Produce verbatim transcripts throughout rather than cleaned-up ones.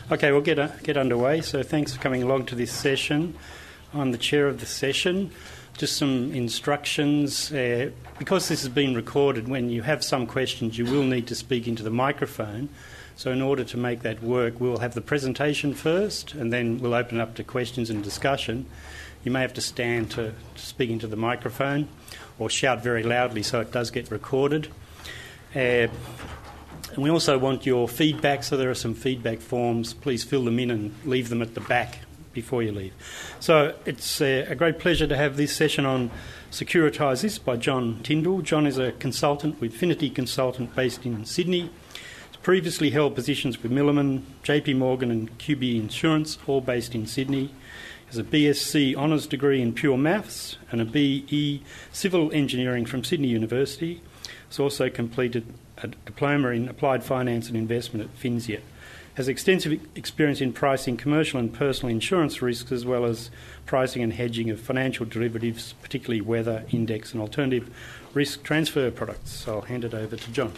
Okay, we'll get, uh, get underway. So thanks for coming along to this session. I'm the chair of the session. Just some instructions. Uh, because this has been recorded, when you have some questions, you will need to speak into the microphone. So in order to make that work, we'll have the presentation first, and then we'll open up to questions and discussion. You may have to stand to, to speak into the microphone or shout very loudly so it does get recorded. Uh, and we also want your feedback, so there are some feedback forms. Please fill them in and leave them at the back before you leave. So it's uh, a great pleasure to have this session on Securitise This by John Tyndall. John is a consultant with Finity Consultant based in Sydney. He's previously held positions with Milliman, J P Morgan and Q B Insurance, all based in Sydney. He has a B S c Honours degree in Pure Maths and a B E Civil Engineering from Sydney University. He's also completed a diploma in Applied Finance and Investment at FinSIA. Has extensive experience in pricing commercial and personal insurance risks, as well as pricing and hedging of financial derivatives, particularly weather, index and alternative risk transfer products. So I'll hand it over to John.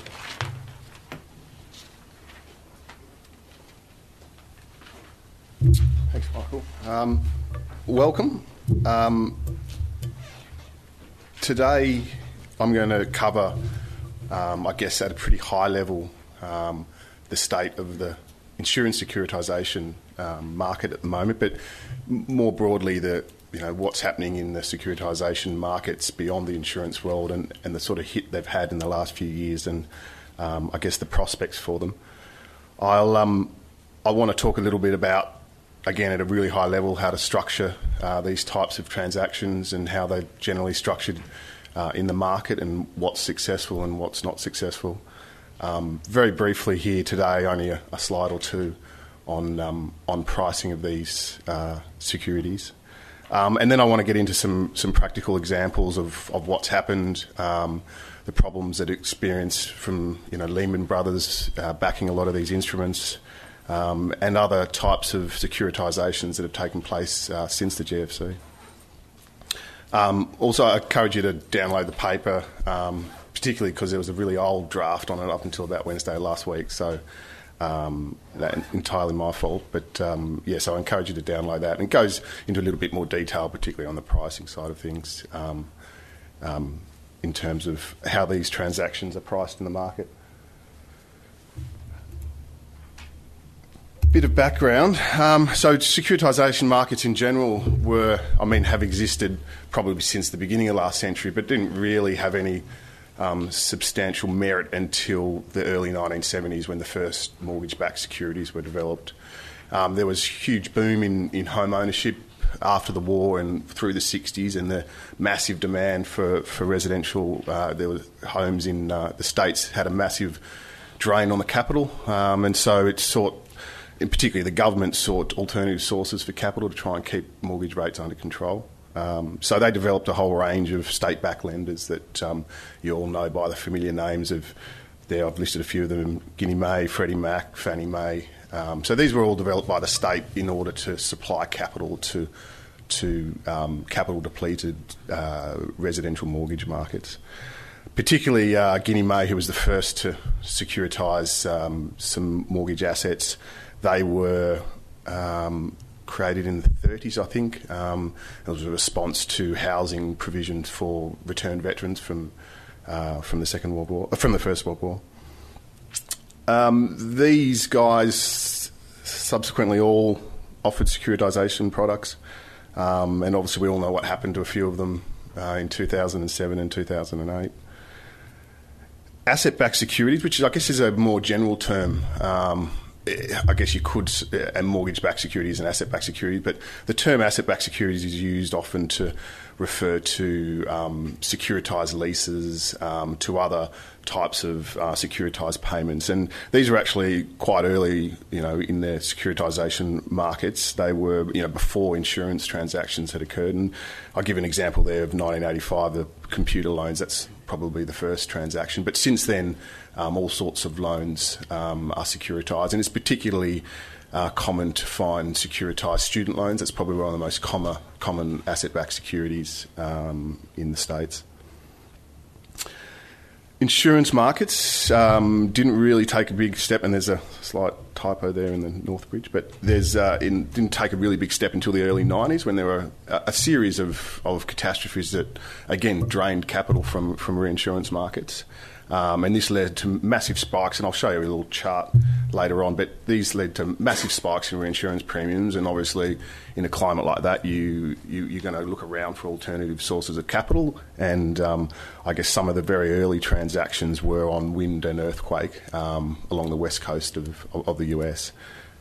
Thanks, Michael. Um, welcome. Um, today I'm going to cover, um, I guess at a pretty high level, um, the state of the insurance securitisation um, market at the moment, but more broadly the you know what's happening in the securitisation markets beyond the insurance world and, and the sort of hit they've had in the last few years and um, I guess the prospects for them. I'll um, I want to talk a little bit about, again at a really high level, how to structure uh, these types of transactions and how they're generally structured uh, in the market and what's successful and what's not successful. Um, very briefly here today, only a, a slide or two on um, on pricing of these uh, securities. Um, and then I want to get into some some practical examples of, of what's happened, um, the problems that experienced from you know Lehman Brothers uh, backing a lot of these instruments, um, and other types of securitisations that have taken place uh, since the G F C. Um, also, I encourage you to download the paper, um, particularly because there was a really old draft on it up until about Wednesday last week, so um, that entirely my fault. But um, yes, yeah, so I encourage you to download that. And it goes into a little bit more detail, particularly on the pricing side of things, um, um, in terms of how these transactions are priced in the market. Bit of background. Um, so securitisation markets in general were, I mean, have existed probably since the beginning of last century, but didn't really have any um, substantial merit until the early nineteen seventies when the first mortgage-backed securities were developed. Um, there was huge boom in, in home ownership after the war and through the sixties, and the massive demand for, for residential uh, there were homes in uh, the States had a massive drain on the capital, um, and so it sought, in particularly the government sought alternative sources for capital to try and keep mortgage rates under control. Um, so they developed a whole range of state-backed lenders that um, you all know by the familiar names of there. I've listed a few of them: Ginnie Mae, Freddie Mac, Fannie Mae. Um, so these were all developed by the state in order to supply capital to to um, capital-depleted uh, residential mortgage markets. Particularly uh, Ginnie Mae, who was the first to securitise um, some mortgage assets. They were um, created in the thirties, I think. Um, it was a response to housing provisions for returned veterans from uh, from the Second World War, uh, from the First World War. Um, these guys subsequently all offered securitisation products, um, and obviously we all know what happened to a few of them uh, in two thousand seven and two thousand eight. Asset-backed securities, which I guess is a more general term. Um, I guess you could, and mortgage-backed securities and asset-backed securities, but the term asset-backed securities is used often to refer to um, securitized leases, um, to other types of uh, securitized payments. And these were actually quite early, you know, in their securitization markets. They were, you know, before insurance transactions had occurred. And I'll give an example there of nineteen eighty-five, the computer loans. That's probably the first transaction. But since then, um, all sorts of loans um, are securitized, and it's particularly Uh, common to find securitised student loans. That's probably one of the most common, common asset-backed securities um, in the States. insurance markets um, didn't really take a big step, and there's a slight typo there in the Northbridge, but there's uh, in, didn't take a really big step until the early nineties when there were a, a series of, of catastrophes that, again, drained capital from, from reinsurance markets. Um, and this led to massive spikes, and I'll show you a little chart later on, but these led to massive spikes in reinsurance premiums, and obviously in a climate like that, you, you, you're going to look around for alternative sources of capital, and um, I guess some of the very early transactions were on wind and earthquake um, along the west coast of, of, of the U S.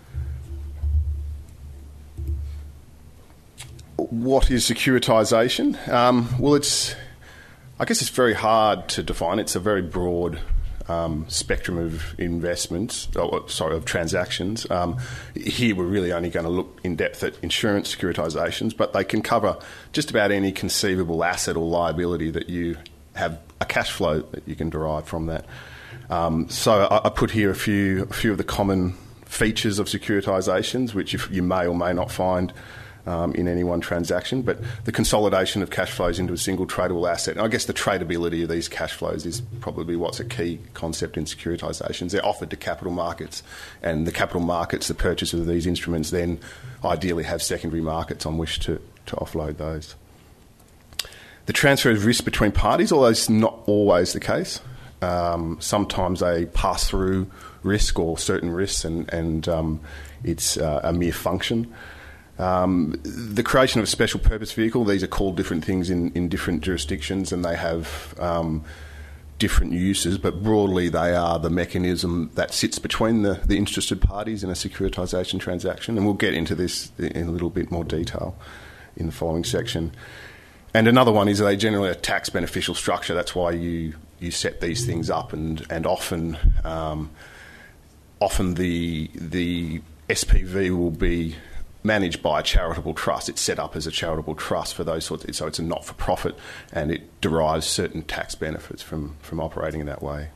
What is securitisation? Um, well, it's... I guess it's very hard to define. It's a very broad um, spectrum of investments, or, sorry, of transactions. Um, here we're really only going to look in depth at insurance securitisations, but they can cover just about any conceivable asset or liability that you have a cash flow that you can derive from that. Um, so I, I put here a few, a few of the common features of securitisations, which if you may or may not find Um, in any one transaction, but the consolidation of cash flows into a single tradable asset. And I guess the tradability of these cash flows is probably what's a key concept in securitisations. They're offered to capital markets, and the capital markets, the purchasers of these instruments, then ideally have secondary markets on which to, to offload those. The transfer of risk between parties, although it's not always the case. Um, sometimes they pass through risk or certain risks, and, and um, it's uh, a mere function. Um, the creation of a special purpose vehicle, these are called different things in, in different jurisdictions, and they have um, different uses, but broadly they are the mechanism that sits between the, the interested parties in a securitisation transaction, and we'll get into this in a little bit more detail in the following section. And another one is they generally a tax beneficial structure. That's why you, you set these things up, and, and often um, often the the S P V will be managed by a charitable trust. It's set up as a charitable trust for those sorts of, so it's a not-for-profit, and it derives certain tax benefits from, from operating in that way.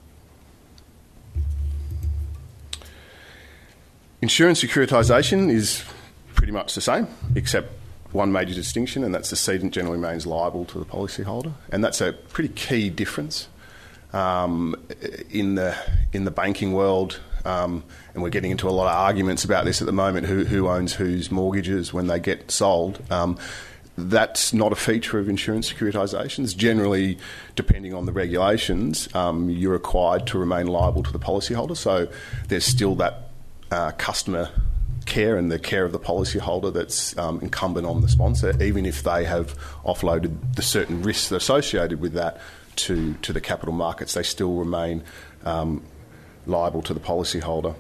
Insurance securitisation is pretty much the same, except one major distinction, and that's the cedent generally remains liable to the policyholder, and that's a pretty key difference. Um, in the in the banking world, um, and we're getting into a lot of arguments about this at the moment, who, who owns whose mortgages when they get sold. Um, that's not a feature of insurance securitisations. Generally, depending on the regulations, um, you're required to remain liable to the policyholder, so there's still that uh, customer care and the care of the policyholder that's um, incumbent on the sponsor, even if they have offloaded the certain risks associated with that to, to the capital markets, they still remain um, liable to the policyholder.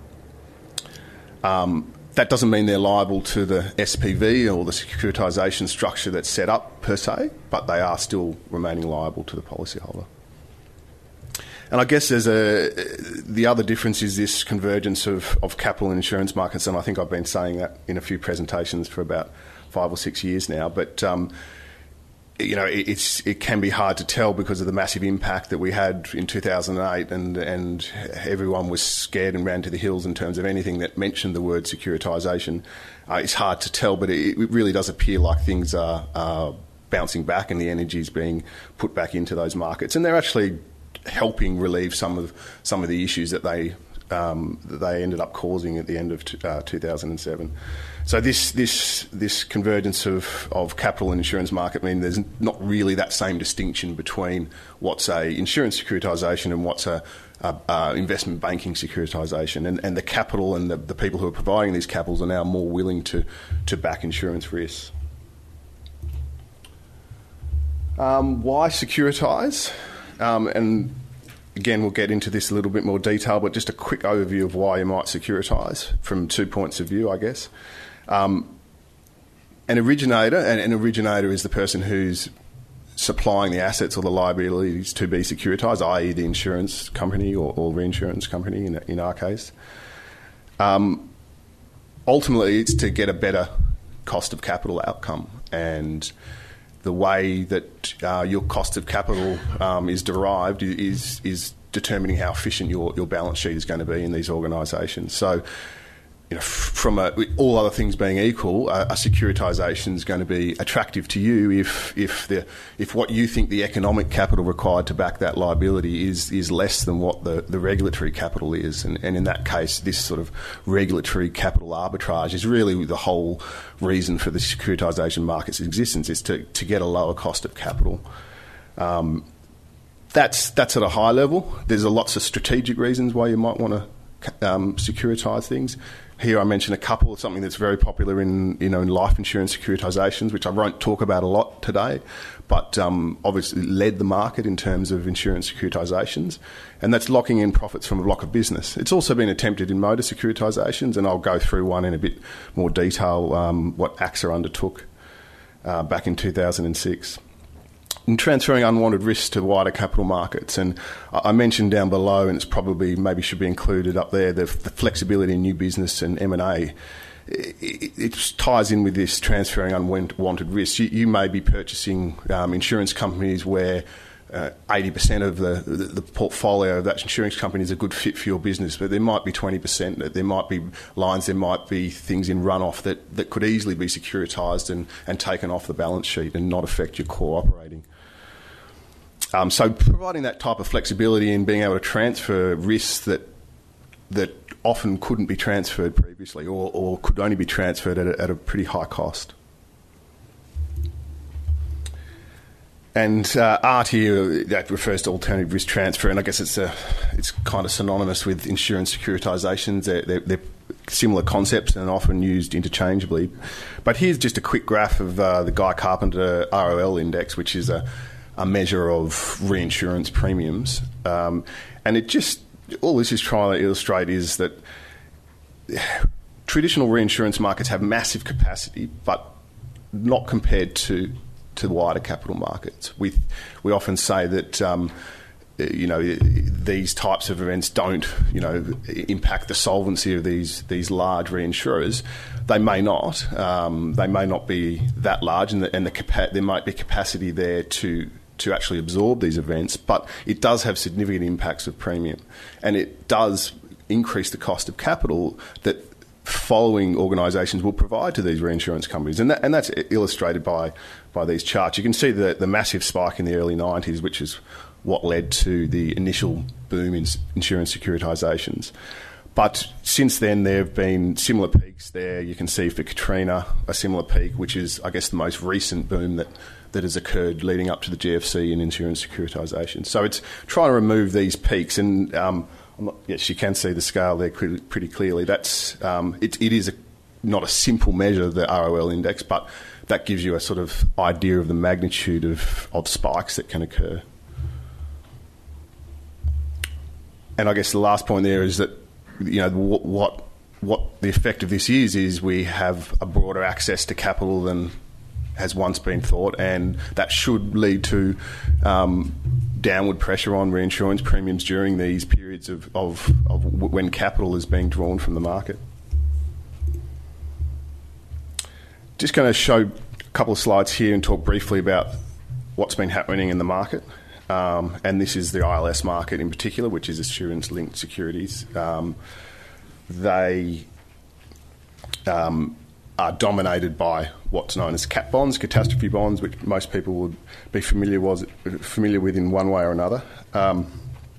Um, that doesn't mean they're liable to the S P V or the securitisation structure that's set up per se, but they are still remaining liable to the policyholder. And I guess there's a the other difference is this convergence of, of capital and insurance markets, and I think I've been saying that in a few presentations for about five or six years now. But um, you know, it, it's it can be hard to tell because of the massive impact that we had in two thousand eight, and and everyone was scared and ran to the hills in terms of anything that mentioned the word securitisation. Uh, it's hard to tell, but it, it really does appear like things are, are bouncing back, and the energy is being put back into those markets, and they're actually helping relieve some of some of the issues that they um, that they ended up causing at the end of t- uh, two thousand seven. So this this this convergence of, of capital and insurance market mean there's not really that same distinction between what's a insurance securitisation and what's a, a, a investment banking securitisation, and, and the capital and the, the people who are providing these capitals are now more willing to to back insurance risks. Um, why securitise? Um, and again, we'll get into this a little bit more detail, but just a quick overview of why you might securitise from two points of view, I guess. Um, an originator, and an originator is the person who's supplying the assets or the liabilities to be securitised, that is the insurance company or, or reinsurance company in, in our case. Um, ultimately, it's to get a better cost of capital outcome, and the way that uh, your cost of capital um, is derived is is determining how efficient your, your balance sheet is going to be in these organisations. So you know, from a, all other things being equal, a, a securitisation is going to be attractive to you if if the if what you think the economic capital required to back that liability is is less than what the, the regulatory capital is, and, and in that case, this sort of regulatory capital arbitrage is really the whole reason for the securitisation market's existence, is to to get a lower cost of capital. Um, that's that's at a high level. There's a lots of strategic reasons why you might want to Um, securitise things. Here I mentioned a couple of something that's very popular in you know in life insurance securitisations, which I won't talk about a lot today, but um, obviously led the market in terms of insurance securitisations, and that's locking in profits from a block of business. It's also been attempted in motor securitisations, and I'll go through one in a bit more detail, um, what AXA undertook uh, back in two thousand six. And transferring unwanted risks to wider capital markets. And I mentioned down below, and it's probably maybe should be included up there, the, the flexibility in new business and M and A. It, it ties in with this transferring unwanted risks. You, you may be purchasing um, insurance companies where uh, eighty percent of the, the, the portfolio of that insurance company is a good fit for your business, but there might be twenty percent. There might be lines, there might be things in run-off that, that could easily be securitised and, and taken off the balance sheet and not affect your core operating. Um, so providing that type of flexibility in being able to transfer risks that that often couldn't be transferred previously, or, or could only be transferred at a, at a pretty high cost. And uh, A R T here, that refers to alternative risk transfer, and I guess it's a, it's kind of synonymous with insurance securitisations. They're, they're, they're similar concepts and often used interchangeably. But here's just a quick graph of uh, the Guy Carpenter R O L index, which is a a measure of reinsurance premiums. Um, and it just, all this is trying to illustrate is that traditional reinsurance markets have massive capacity, but not compared to, to the wider capital markets. We, we often say that, um, you know, these types of events don't, you know, impact the solvency of these, these large reinsurers. They may not. Um, they may not be that large, and, the, and the capa- there might be capacity there to to actually absorb these events, but it does have significant impacts of premium, and it does increase the cost of capital that following organisations will provide to these reinsurance companies, and that, and that's illustrated by by these charts. You can see the the massive spike in the early nineties, which is what led to the initial boom in insurance securitisations. But since then, there have been similar peaks there. You can see for Katrina a similar peak, which is, I guess, the most recent boom that, that has occurred leading up to the G F C in insurance securitisation. So it's trying to remove these peaks, and um, I'm not, yes, you can see the scale there pretty, pretty clearly. That's um, it, it is a, not a simple measure, the R O L index, but that gives you a sort of idea of the magnitude of, of spikes that can occur. And I guess the last point there is that, you know, what, what what the effect of this is is we have a broader access to capital than has once been thought, and that should lead to um, downward pressure on reinsurance premiums during these periods of, of, of when capital is being drawn from the market. Just going to show a couple of slides here and talk briefly about what's been happening in the market. Um, and this is the I L S market in particular, which is assurance-linked securities. Um, they um, are dominated by what's known as cat bonds, catastrophe bonds, which most people would be familiar was familiar with in one way or another. Um,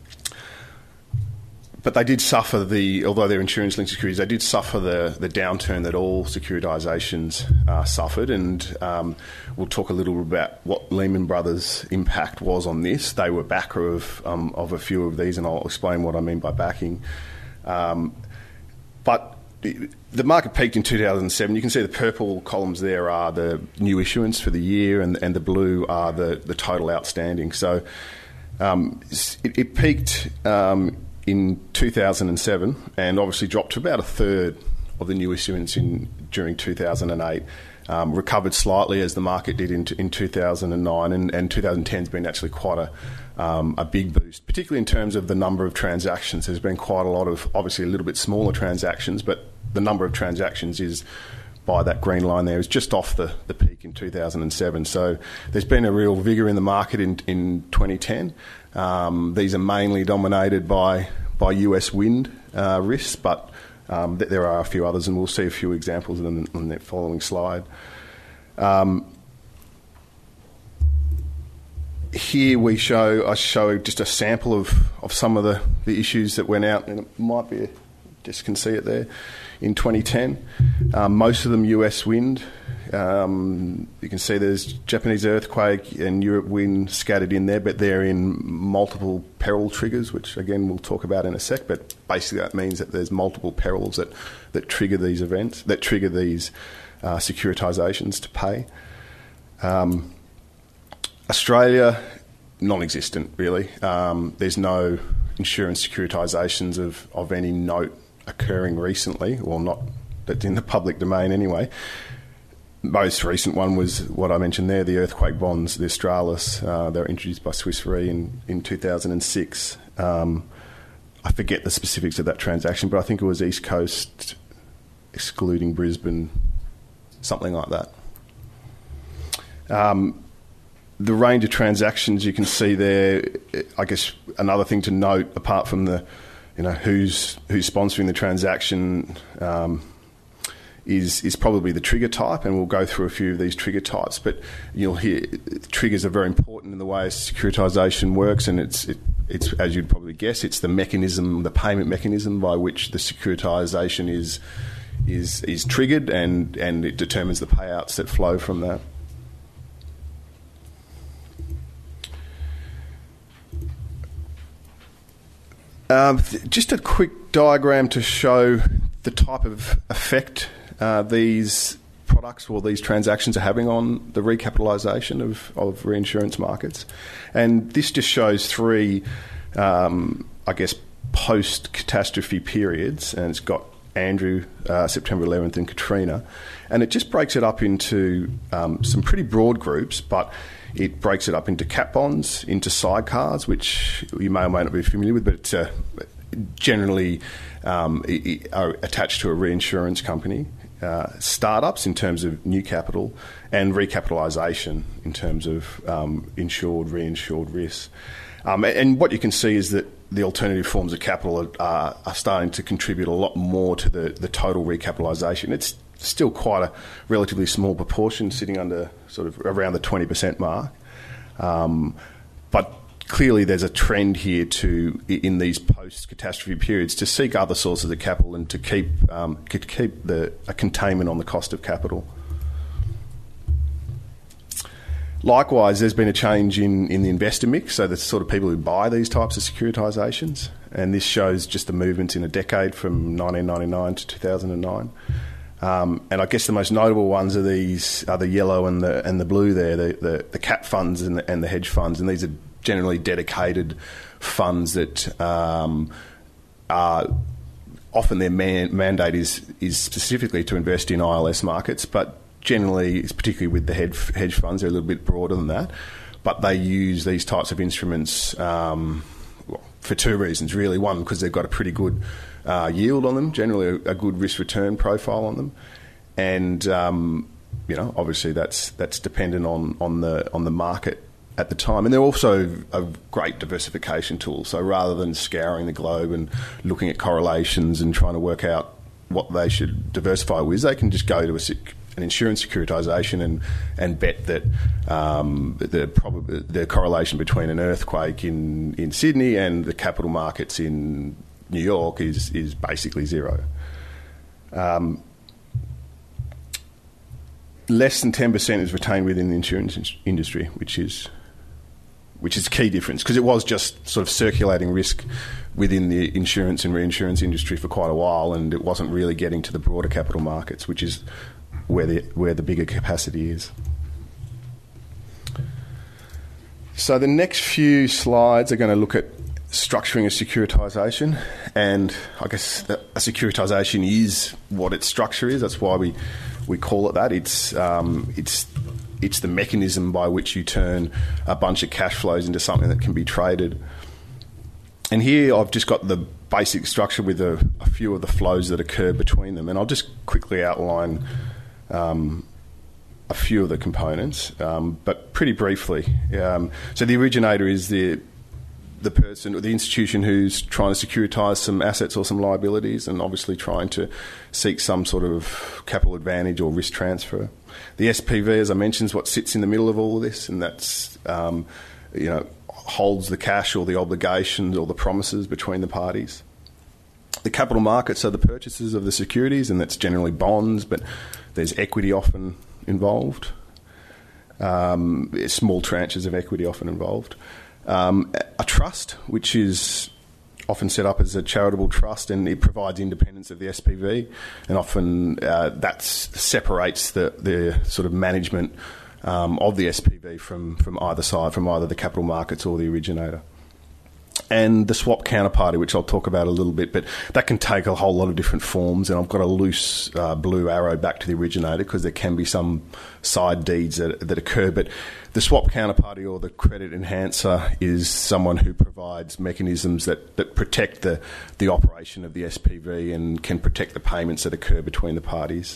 but they did suffer the, although they're insurance-linked securities, they did suffer the, the downturn that all securitisations uh, suffered, and um, we'll talk a little about what Lehman Brothers' impact was on this. They were backer of um, of a few of these, and I'll explain what I mean by backing. Um, but the market peaked in two thousand seven. You can see the purple columns there are the new issuance for the year, and, and the blue are the, the total outstanding. So um, it, it peaked um, in two thousand seven and obviously dropped to about a third of the new issuance in during two thousand eight. Um, recovered slightly as the market did in, in two thousand nine, and, and two thousand ten has been actually quite a um, a big boost, particularly in terms of the number of transactions. There's been quite a lot of, obviously a little bit smaller transactions, but the number of transactions is, by that green line there, is just off the, the peak in two thousand seven. So there's been a real vigour in the market in, in twenty ten. Um, these are mainly dominated by, by U S wind uh, risks, but Um, th- there are a few others, and we'll see a few examples in the, in the following slide. Um, here we show I show just a sample of, of some of the, the issues that went out, and it might be, just can see it there, in twenty ten. Um, most of them U S wind. Um, you can see there's Japanese earthquake and Europe wind scattered in there, but they're in multiple peril triggers, which again we'll talk about in a sec. But basically that means that there's multiple perils that, that trigger these events, that trigger these uh, securitisations to pay. Um, Australia, non-existent really. Um, there's no insurance securitisations of, of any note occurring recently, or not that's in the public domain anyway. Most recent one was what I mentioned there, the earthquake bonds, the Australis. Uh, they were introduced by Swiss Re in, in two thousand six. Um, I forget the specifics of that transaction, but I think it was East Coast excluding Brisbane, something like that. Um, the range of transactions you can see there, I guess another thing to note, apart from the, you know, who's who's sponsoring the transaction, um, is is probably the trigger type, and we'll go through a few of these trigger types. But you'll hear triggers are very important in the way securitisation works, and it's it, it's as you'd probably guess, it's the mechanism, the payment mechanism by which the securitisation is is is triggered, and and it determines the payouts that flow from that. Um, th- just a quick diagram to show the type of effect uh, these products or these transactions are having on the recapitalisation of, of reinsurance markets. And this just shows three, um, I guess, post-catastrophe periods, and it's got Andrew, uh, September eleventh, and Katrina. And it just breaks it up into um, some pretty broad groups, but it breaks it up into cat bonds, into sidecars, which you may or may not be familiar with, but it's uh, generally um, are attached to a reinsurance company. Uh, startups in terms of new capital, and recapitalisation in terms of um, insured, reinsured risks. Um, and what you can see is that the alternative forms of capital are, are starting to contribute a lot more to the, the total recapitalisation. It's still quite a relatively small proportion, sitting under sort of around the twenty percent mark. Um, but clearly there's a trend here to, in these post-catastrophe periods, to seek other sources of capital and to keep um, to keep the, a containment on the cost of capital. Likewise, there's been a change in, in the investor mix, so the sort of people who buy these types of securitisations, and this shows just the movements in a decade from nineteen ninety-nine to two thousand nine. Um, and I guess the most notable ones are these are the yellow and the and the blue there, the the, the cat funds and the, and the hedge funds, and these are generally dedicated funds that um, are often their man, mandate is is specifically to invest in I L S markets, but generally, particularly with the hedge, hedge funds, they're a little bit broader than that. But they use these types of instruments um, well, for two reasons, really. One, because they've got a pretty good uh, yield on them, generally a, a good risk-return profile on them. And, um, you know, obviously that's that's dependent on, on the on the market at the time. And they're also a great diversification tool. So rather than scouring the globe and looking at correlations and trying to work out what they should diversify with, they can just go to a an insurance securitisation and, and bet that um, the, prob- the correlation between an earthquake in, in Sydney and the capital markets in New York is, is basically zero. Um, less than ten percent is retained within the insurance in- industry, which is which is a key difference, because it was just sort of circulating risk within the insurance and reinsurance industry for quite a while, and it wasn't really getting to the broader capital markets, which is where the where the bigger capacity is. So the next few slides are going to look at structuring a securitisation, and I guess a securitisation is what its structure is. That's why we, we call it that. It's um, it's it's the mechanism by which you turn a bunch of cash flows into something that can be traded. And here I've just got the basic structure with a, a few of the flows that occur between them, and I'll just quickly outline Um, a few of the components, um, but pretty briefly. Um, so the originator is the the person or the institution who's trying to securitise some assets or some liabilities, and obviously trying to seek some sort of capital advantage or risk transfer. The S P V, as I mentioned, is what sits in the middle of all of this, and that's um, you know holds the cash or the obligations or the promises between the parties. The capital markets are the purchases of the securities, and that's generally bonds, but there's equity often involved. Um, small tranches of equity often involved. Um, a trust, which is often set up as a charitable trust, and it provides independence of the S P V, and often uh, that separates the, the sort of management um, of the S P V from, from either side, from either the capital markets or the originator. And the swap counterparty, which I'll talk about a little bit, but that can take a whole lot of different forms, and I've got a loose uh, blue arrow back to the originator because there can be some side deeds that, that occur. But the swap counterparty or the credit enhancer is someone who provides mechanisms that, that protect the, the operation of the S P V and can protect the payments that occur between the parties.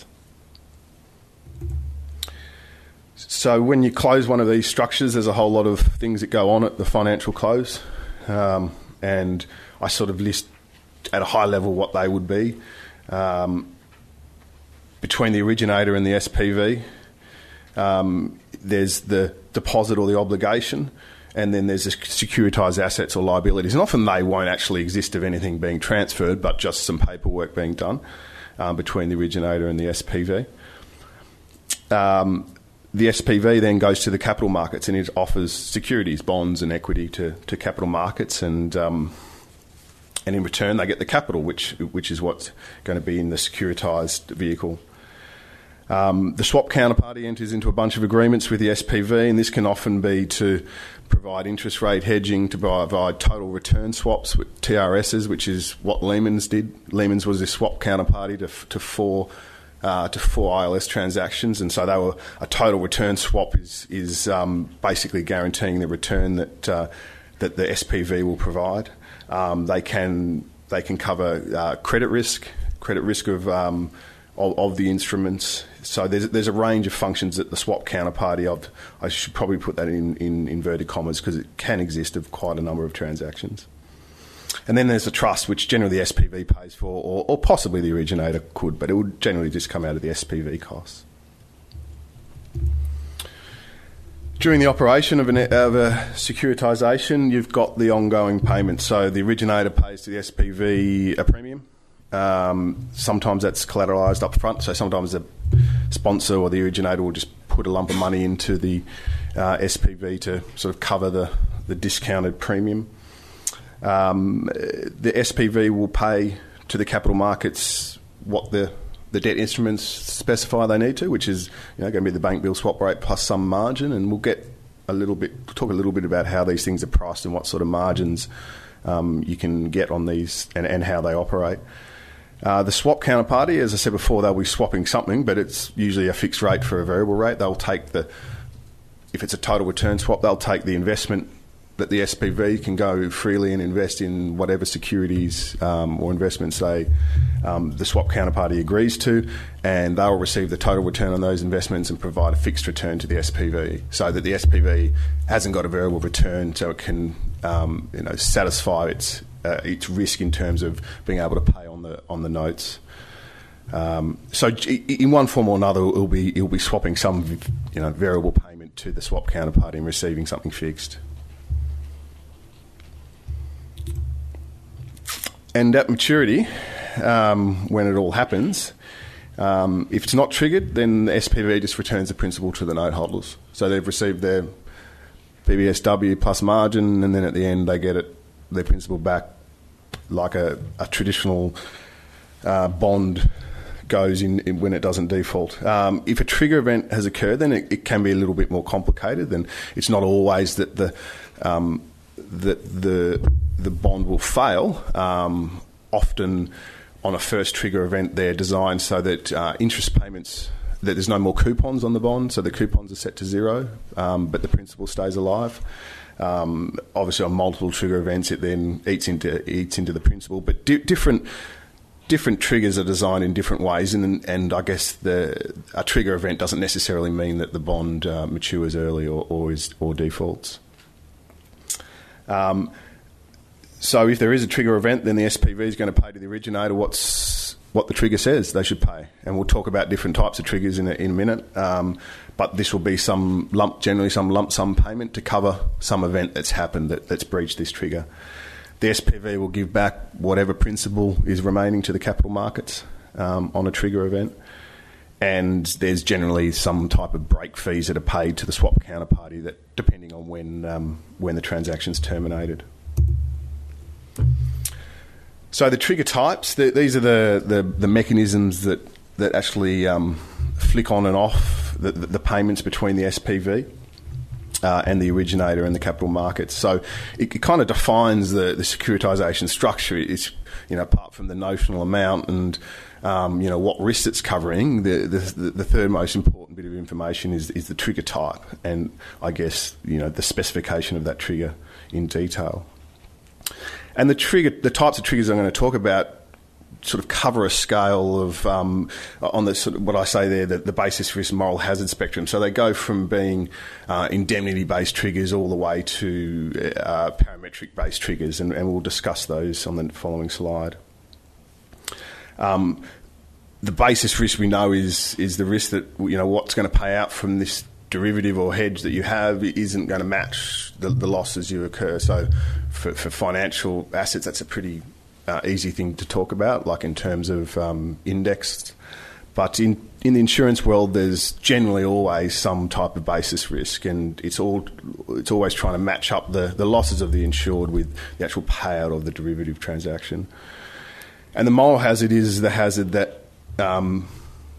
So when you close one of these structures, there's a whole lot of things that go on at the financial close. Um, and I sort of list at a high level what they would be. Um, between the originator and the S P V, um, there's the deposit or the obligation, and then there's the securitised assets or liabilities. And often they won't actually exist of anything being transferred, but just some paperwork being done um, between the originator and the S P V. Um, The S P V then goes to the capital markets, and it offers securities, bonds and equity to, to capital markets, and um, and in return they get the capital, which which is what's going to be in the securitized vehicle. Um, the swap counterparty enters into a bunch of agreements with the S P V, and this can often be to provide interest rate hedging, to provide total return swaps with T R Ss, which is what Lehman's did. Lehman's was this swap counterparty to, to four Uh, to four I L S transactions, and so they were a total return swap is is um, basically guaranteeing the return that uh, that the S P V will provide. Um, they can they can cover uh, credit risk, credit risk of, um, of of the instruments. So there's there's a range of functions that the swap counterparty of. I should probably put that in, in inverted commas because it can exist of quite a number of transactions. And then there's the trust, which generally the S P V pays for, or, or possibly the originator could, but it would generally just come out of the S P V costs. During the operation of, an, of a securitisation, you've got the ongoing payments. So the originator pays to the S P V a premium. Um, sometimes that's collateralised up front, so sometimes the sponsor or the originator will just put a lump of money into the uh, S P V to sort of cover the, the discounted premium. Um, the S P V will pay to the capital markets what the, the debt instruments specify they need to, which is you know, going to be the bank bill swap rate plus some margin, and we'll get a little bit talk a little bit about how these things are priced and what sort of margins um, you can get on these and, and how they operate. Uh, the swap counterparty, as I said before, they'll be swapping something, but it's usually a fixed rate for a variable rate. They'll take the, if it's a total return swap, they'll take the investment that the S P V can go freely and invest in whatever securities um, or investments they, um, the swap counterparty agrees to, and they'll receive the total return on those investments and provide a fixed return to the S P V, so that the S P V hasn't got a variable return, so it can um, you know satisfy its uh, its risk in terms of being able to pay on the on the notes. Um, so in one form or another, it'll be it'll be swapping some you know variable payment to the swap counterparty and receiving something fixed. And at maturity, um, when it all happens, um, if it's not triggered, then the S P V just returns the principal to the note holders. So they've received their B B S W plus margin, and then at the end they get it, their principal back like a, a traditional uh, bond goes in, in when it doesn't default. Um, if a trigger event has occurred, then it, it can be a little bit more complicated. Then it's not always that the um, that the the bond will fail. Um, often on a first trigger event, they're designed so that uh, interest payments, that there's no more coupons on the bond, so the coupons are set to zero, um, but the principal stays alive. Um, obviously, on multiple trigger events, it then eats into eats into the principal, but di- different different triggers are designed in different ways, and and I guess the a trigger event doesn't necessarily mean that the bond uh, matures early or or, is, or defaults. Um, so if there is a trigger event, then the S P V is going to pay to the originator what's what the trigger says they should pay. And we'll talk about different types of triggers in a, in a minute. Um, but this will be some lump, generally some lump sum payment to cover some event that's happened that, that's breached this trigger. The S P V will give back whatever principal is remaining to the capital markets um, on a trigger event. And there's generally some type of break fees that are paid to the swap counterparty, that depending on when um, when the transaction's terminated. So the trigger types, the, these are the, the, the mechanisms that, that actually um, flick on and off the, the, the payments between the S P V uh, and the originator and the capital markets. So it, it kind of defines the, the securitisation structure. It's, you know, apart from the notional amount and um, you know what risks it's covering, the, the the third most important bit of information is is the trigger type, and I guess you know the specification of that trigger in detail. And the trigger, the types of triggers I'm going to talk about, sort of cover a scale of um, on the sort of what I say there, the, the basis risk moral hazard spectrum. So they go from being uh, indemnity-based triggers all the way to uh, parametric-based triggers, and, and we'll discuss those on the following slide. Um, the basis risk we know is is the risk that you know what's going to pay out from this derivative or hedge that you have isn't going to match the, the losses you incur. So for, for financial assets, that's a pretty uh, easy thing to talk about, like in terms of um, indexed. But in, in the insurance world, there's generally always some type of basis risk, and it's all it's always trying to match up the, the losses of the insured with the actual payout of the derivative transaction. And the moral hazard is the hazard that um,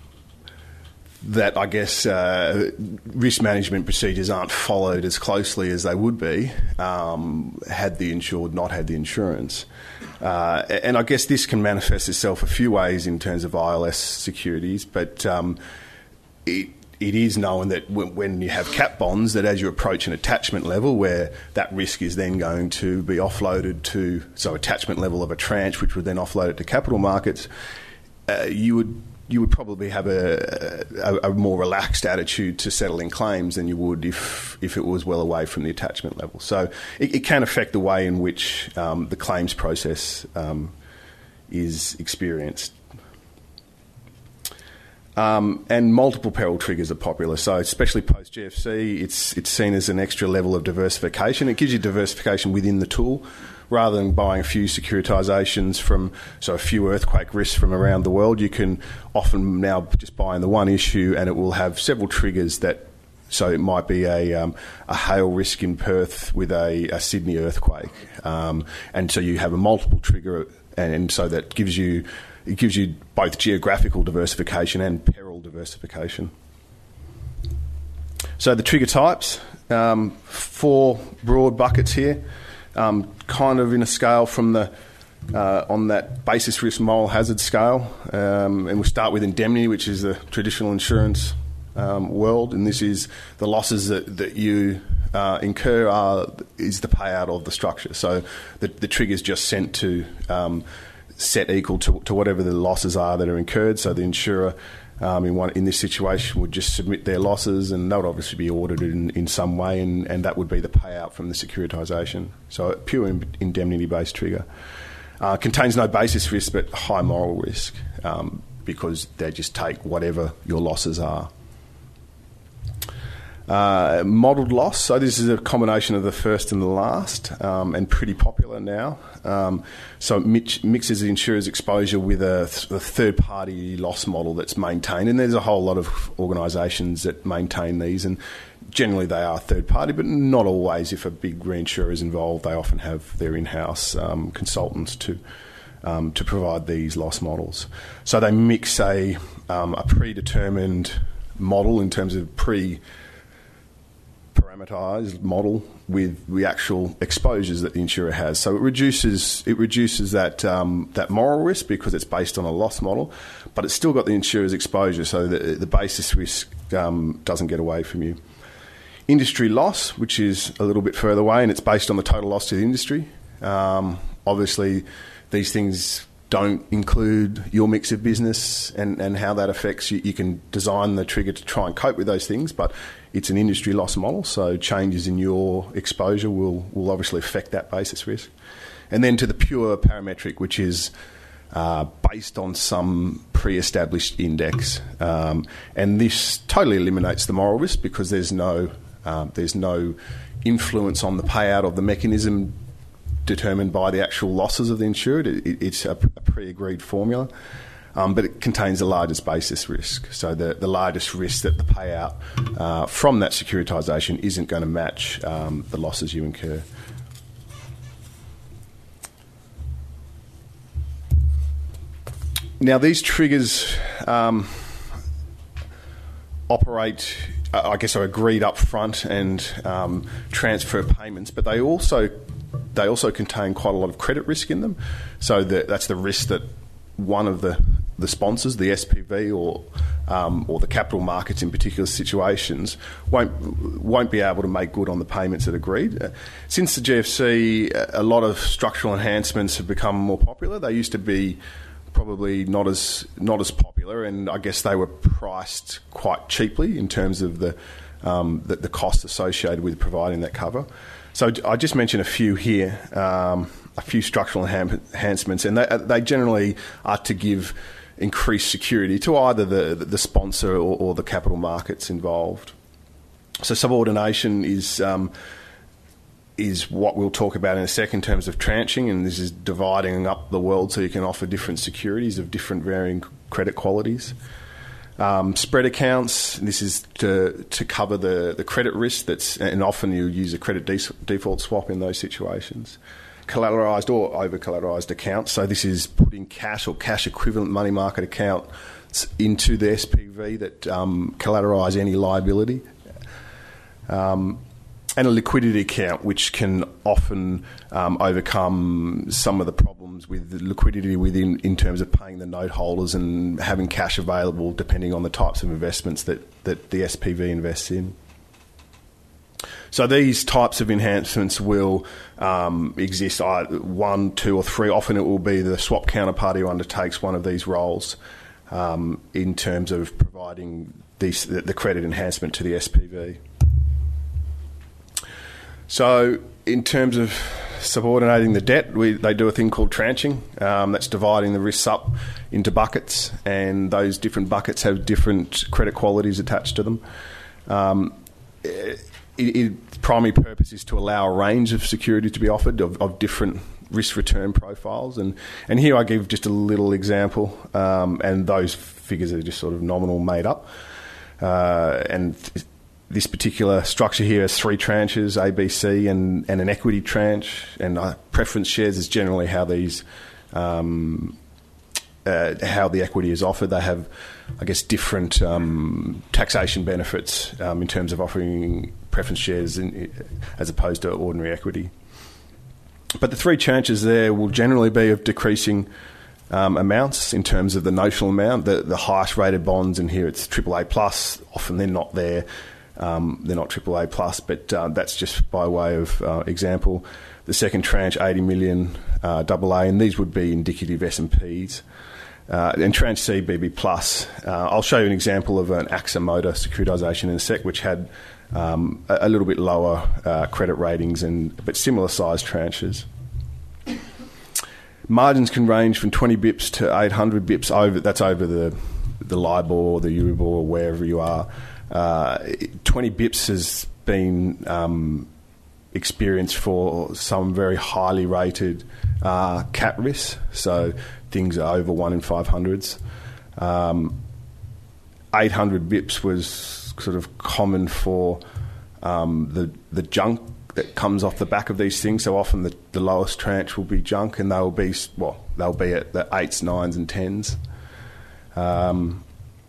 that I guess uh, risk management procedures aren't followed as closely as they would be um, had the insured not had the insurance. Uh, and I guess this can manifest itself a few ways in terms of I L S securities, but um, it, it is known that w- when you have cat bonds, that as you approach an attachment level where that risk is then going to be offloaded to, so attachment level of a tranche, which would then offload it to capital markets, uh, you would you would probably have a, a, a more relaxed attitude to settling claims than you would if if it was well away from the attachment level. So it, it can affect the way in which um, the claims process um, is experienced. Um, and multiple peril triggers are popular. So especially post-G F C, it's it's seen as an extra level of diversification. It gives you diversification within the tool, rather than buying a few securitisations from, so a few earthquake risks from around the world. You can often now just buy in the one issue, and it will have several triggers that, so it might be a, um, a hail risk in Perth with a, a Sydney earthquake. Um, and so you have a multiple trigger, and, and so that gives you, it gives you both geographical diversification and peril diversification. So the trigger types, um, four broad buckets here. Um, kind of in a scale from the uh, on that basis risk moral hazard scale, um, and we'll start with indemnity, which is the traditional insurance um, world, and this is the losses that that you uh, incur are is the payout of the structure. So the, the trigger is just sent to um, set equal to, to whatever the losses are that are incurred. So the insurer. Um, in, one, in this situation would just submit their losses, and that would obviously be audited in, in some way, and, and that would be the payout from the securitisation. So a pure indemnity-based trigger. Uh, contains no basis risk but high moral risk um, because they just take whatever your losses are. Uh, modelled loss, so this is a combination of the first and the last, um, and pretty popular now. Um, so it mix, mixes the insurer's exposure with a, th- a third-party loss model that's maintained, and there's a whole lot of organisations that maintain these, and generally they are third-party, but not always. If a big reinsurer is involved, they often have their in-house um, consultants to um, to provide these loss models. So they mix a, um, a predetermined model in terms of pre parameterised model with the actual exposures that the insurer has. So it reduces it reduces that um, that moral risk because it's based on a loss model, but it's still got the insurer's exposure, so the, the basis risk um, doesn't get away from you. Industry loss, which is a little bit further away, and it's based on the total loss to the industry. Um, obviously, these things don't include your mix of business and, and how that affects you. You can design the trigger to try and cope with those things, but it's an industry loss model, so changes in your exposure will, will obviously affect that basis risk. and then to the pure parametric, which is uh, based on some pre-established index. Um, and this totally eliminates the moral risk because there's no um, there's no influence on the payout of the mechanism determined by the actual losses of the insured. It, it's a, a pre-agreed formula. Um, but it contains the largest basis risk. So the, the largest risk that the payout uh, from that securitisation isn't going to match um, the losses you incur. Now, these triggers um, operate, uh, I guess, are agreed up front and um, transfer payments, but they also they also contain quite a lot of credit risk in them. So the, that's the risk that one of the the sponsors, the S P V or um, or the capital markets in particular situations, won't won't be able to make good on the payments that agreed. Uh, since the G F C, a lot of structural enhancements have become more popular. They used to be probably not as not as popular, and I guess they were priced quite cheaply in terms of the um, the, the costs associated with providing that cover. So I just mentioned a few here, um, a few structural enhancements, and they, they generally are to give increased security to either the, the sponsor or, or the capital markets involved. So subordination is um, is what we'll talk about in a second in terms of tranching, and this is dividing up the world so you can offer different securities of different varying credit qualities. Um, spread accounts, this is to to cover the, the credit risk that's, and often you use a credit de- default swap in those situations. Collateralised or over-collateralised accounts, so this is putting cash or cash equivalent money market accounts into the S P V that um, collateralise any liability. Um, and a liquidity account, which can often um, overcome some of the problems with the liquidity within in terms of paying the note holders and having cash available depending on the types of investments that, that the S P V invests in. So these types of enhancements will um, exist either one, two or three. Often it will be the swap counterparty who undertakes one of these roles um, in terms of providing these, the, the credit enhancement to the S P V. So in terms of subordinating the debt, we, they do a thing called tranching. Um, that's dividing the risks up into buckets, and those different buckets have different credit qualities attached to them. Um, it, it, the primary purpose is to allow a range of security to be offered of, of different risk-return profiles. And, and here I give just a little example, um, and those figures are just sort of nominal made up. Uh, and th- This particular structure here has three tranches, A, B, C, and, and an equity tranche. And uh, preference shares is generally how these, um, uh, how the equity is offered. They have, I guess, different um, taxation benefits um, in terms of offering preference shares in, as opposed to ordinary equity. But the three tranches there will generally be of decreasing Um, amounts in terms of the notional amount. The, the highest rated bonds, and here it's triple A plus, often they're not there. Um, they're not triple A plus, but uh, that's just by way of uh, example. The second tranche, eighty million uh, double A, and these would be indicative S and Ps. Uh, and tranche C, B B plus. Uh, I'll show you an example of an AXA Motor securitisation in a sec, which had um, a, a little bit lower uh, credit ratings and but similar sized tranches. Margins can range from twenty bips to eight hundred bips over. That's over the the LIBOR, the Euribor, or wherever you are. Uh, twenty bips has been um, experienced for some very highly rated uh, cat risks. So things are over one in five hundreds. Um, eight hundred bips was sort of common for um, the the junk that comes off the back of these things. So often the, the lowest tranche will be junk, and they'll be well, they'll be at the eights, nines, and tens. Um,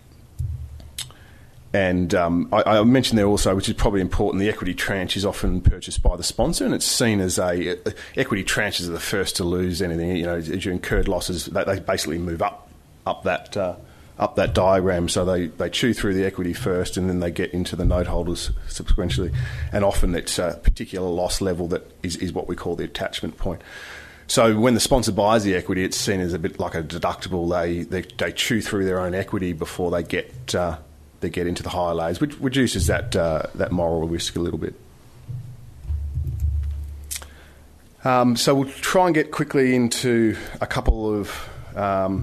and um, I, I mentioned there also, which is probably important, the equity tranche is often purchased by the sponsor, and it's seen as a uh, equity tranches are the first to lose anything. You know, as you incurred losses, they, they basically move up up that. Uh, up that diagram, so they, they chew through the equity first and then they get into the note holders subsequently, and often it's a particular loss level that is, is what we call the attachment point. So when the sponsor buys the equity, it's seen as a bit like a deductible. They they, they chew through their own equity before they get uh, they get into the higher layers, which reduces that uh, that moral risk a little bit. Um, so we'll try and get quickly into a couple of um,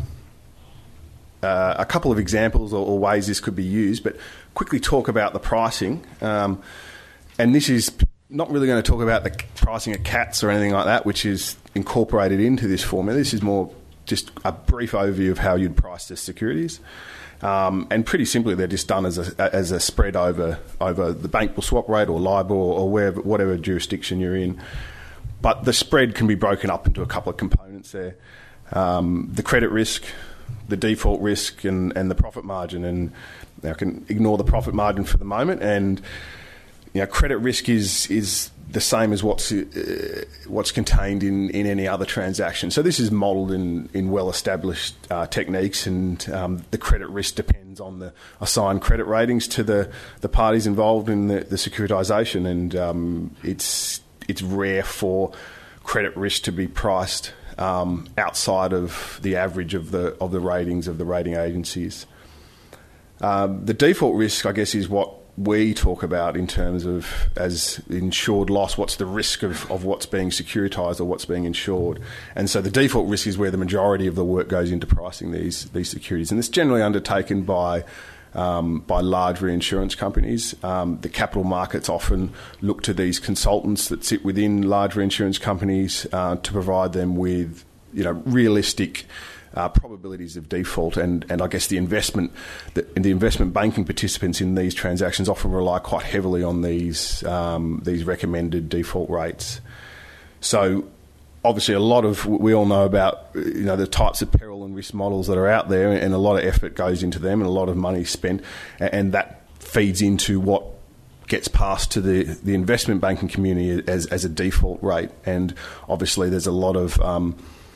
uh, a couple of examples or, or ways this could be used, but quickly talk about the pricing. Um, and this is not really going to talk about the pricing of cats or anything like that, which is incorporated into this formula. This is more just a brief overview of how you'd price the securities. Um, and pretty simply, they're just done as a as a spread over over the bank bill swap rate or LIBOR or wherever, whatever jurisdiction you're in. But the spread can be broken up into a couple of components there. Um, the credit risk, the default risk, and, and the profit margin. And I can ignore the profit margin for the moment. And you know, credit risk is is the same as what's uh, what's contained in, in any other transaction. So this is modelled in, in well-established uh, techniques, and um, the credit risk depends on the assigned credit ratings to the, the parties involved in the, the securitisation, and um, it's it's rare for credit risk to be priced um, outside of the average of the of the ratings of the rating agencies. Um, the default risk, I guess, is what we talk about in terms of as insured loss. What's the risk of, of what's being securitised or what's being insured? And so the default risk is where the majority of the work goes into pricing these these securities, and it's generally undertaken by um, by large reinsurance companies. Um, the capital markets often look to these consultants that sit within large reinsurance companies uh, to provide them with, you know, realistic Uh, probabilities of default, and, and I guess the investment the, the investment banking participants in these transactions often rely quite heavily on these um, these recommended default rates. So obviously a lot of, we all know about, you know, the types of peril and risk models that are out there, and a lot of effort goes into them and a lot of money spent, and that feeds into what gets passed to the, the investment banking community as, as a default rate. And obviously there's a lot of um,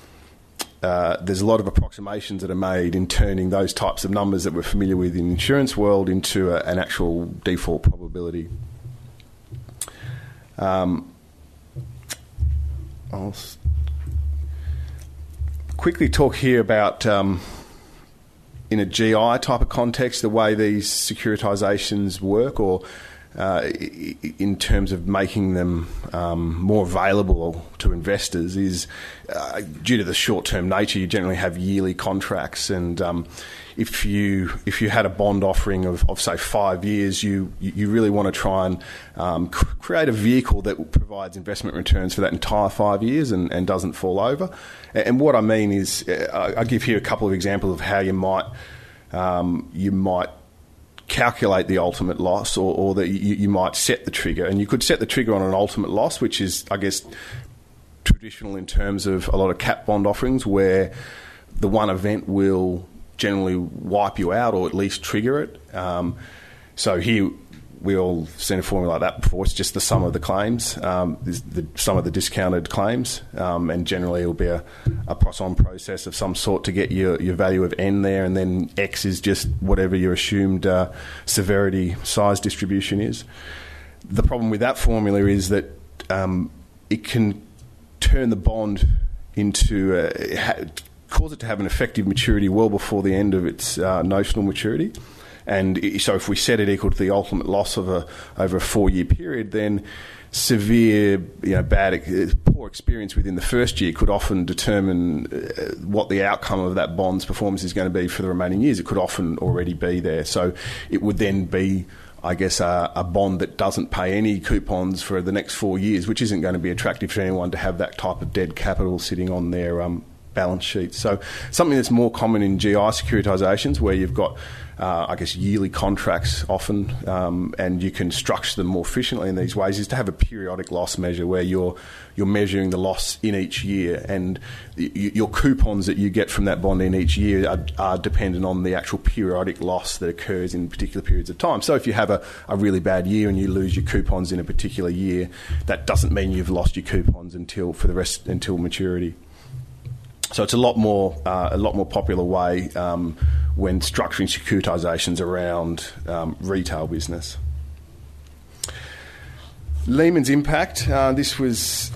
Uh, there's a lot of approximations that are made in turning those types of numbers that we're familiar with in the insurance world into a, an actual default probability. Um, I'll s- quickly talk here about, um, in a G I type of context, the way these securitisations work, or uh, in terms of making them um, more available to investors, is uh, due to the short-term nature. You generally have yearly contracts, and um, if you if you had a bond offering of, of say five years, you you really want to try and um, cr- create a vehicle that provides investment returns for that entire five years and, and doesn't fall over. And, and what I mean is, uh, I give here a couple of examples of how you might um, you might calculate the ultimate loss, or, or that you, you might set the trigger. And you could set the trigger on an ultimate loss, which is, I guess, traditional in terms of a lot of cat bond offerings, where the one event will generally wipe you out or at least trigger it. Um, so here we all seen a formula like that before. It's just the sum of the claims, um, the sum of the discounted claims, um, and generally it will be a, a Poisson process of some sort to get your, your value of N there, and then X is just whatever your assumed uh, severity size distribution is. The problem with that formula is that um, it can turn the bond into a, ha- cause it to have an effective maturity well before the end of its uh, notional maturity. And so if we set it equal to the ultimate loss of a over a four-year period, then severe, you know, bad, poor experience within the first year could often determine uh, what the outcome of that bond's performance is going to be for the remaining years. It could often already be there. So it would then be, I guess, a, a bond that doesn't pay any coupons for the next four years, which isn't going to be attractive to anyone to have that type of dead capital sitting on their um, balance sheet. So something that's more common in G I securitisations, where you've got, uh, I guess, yearly contracts often, um, and you can structure them more efficiently in these ways, is to have a periodic loss measure where you're you're measuring the loss in each year, and y- your coupons that you get from that bond in each year are, are dependent on the actual periodic loss that occurs in particular periods of time. So if you have a, a really bad year and you lose your coupons in a particular year, that doesn't mean you've lost your coupons until for the rest until maturity. So it's a lot more uh, a lot more popular way um, when structuring securitisations around um, retail business. Lehman's impact. Uh, this was